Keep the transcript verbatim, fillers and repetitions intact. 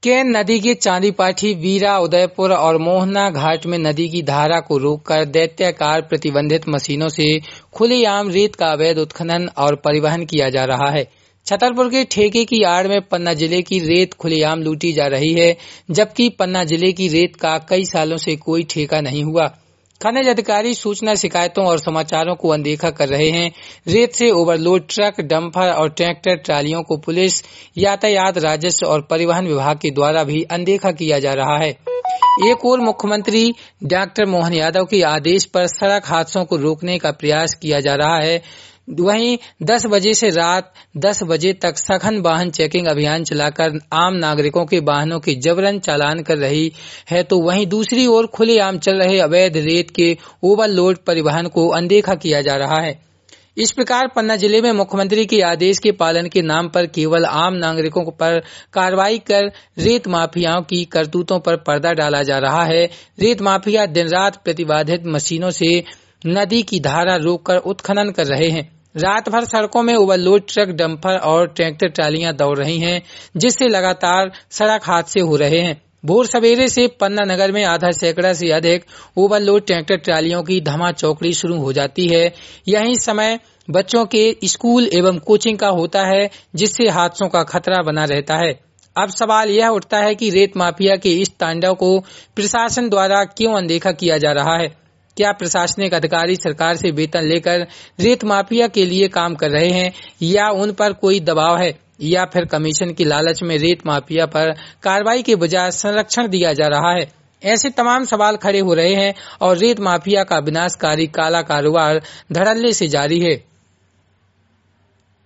केन नदी के चांदीपाठी, वीरा, उदयपुर और मोहना घाट में नदी की धारा को रोककर दैत्याकार प्रतिबंधित मशीनों से खुलेआम रेत का अवैध उत्खनन और परिवहन किया जा रहा है। छतरपुर के ठेके की आड़ में पन्ना जिले की रेत खुलेआम लूटी जा रही है, जबकि पन्ना जिले की रेत का कई सालों से कोई ठेका नहीं हुआ। खनिज अधिकारी सूचना, शिकायतों और समाचारों को अनदेखा कर रहे हैं। रेत से ओवरलोड ट्रक, डंपर और ट्रैक्टर ट्रालियों को पुलिस, यातायात, राजस्व और परिवहन विभाग के द्वारा भी अनदेखा किया जा रहा है। एक ओर मुख्यमंत्री डॉक्टर मोहन यादव के आदेश पर सड़क हादसों को रोकने का प्रयास किया जा रहा है, वहीं दस बजे से रात दस बजे तक सघन वाहन चेकिंग अभियान चलाकर आम नागरिकों के वाहनों के जबरन चालान कर रही है, तो वहीं दूसरी ओर खुलेआम चल रहे अवैध रेत के ओवरलोड परिवहन को अनदेखा किया जा रहा है। इस प्रकार पन्ना जिले में मुख्यमंत्री के आदेश के पालन के नाम पर केवल आम नागरिकों पर कार्रवाई कर रेत माफियाओं की करतूतों पर पर्दा डाला जा रहा है। रेत माफिया दिन रात प्रतिबाधित मशीनों से नदी की धारा रोककर उत्खनन कर रहे हैं। रात भर सड़कों में ओवरलोड ट्रक, डंपर और ट्रैक्टर ट्रालियां दौड़ रही हैं, जिससे लगातार सड़क हादसे हो रहे हैं। भोर सवेरे से पन्ना नगर में आधा सैकड़ा से अधिक ओवरलोड ट्रैक्टर ट्रालियों की धमा चौकड़ी शुरू हो जाती है। यही समय बच्चों के स्कूल एवं कोचिंग का होता है, जिससे हादसों का खतरा बना रहता है। अब सवाल यह उठता है कि रेत माफिया के इस तांडव को प्रशासन द्वारा क्यों अनदेखा किया जा रहा है। क्या प्रशासनिक अधिकारी सरकार से वेतन लेकर रेत माफिया के लिए काम कर रहे हैं, या उन पर कोई दबाव है, या फिर कमीशन की लालच में रेत माफिया पर कार्रवाई के बजाय संरक्षण दिया जा रहा है। ऐसे तमाम सवाल खड़े हो रहे हैं और रेत माफिया का विनाशकारी काला कारोबार धड़ल्ले से जारी है।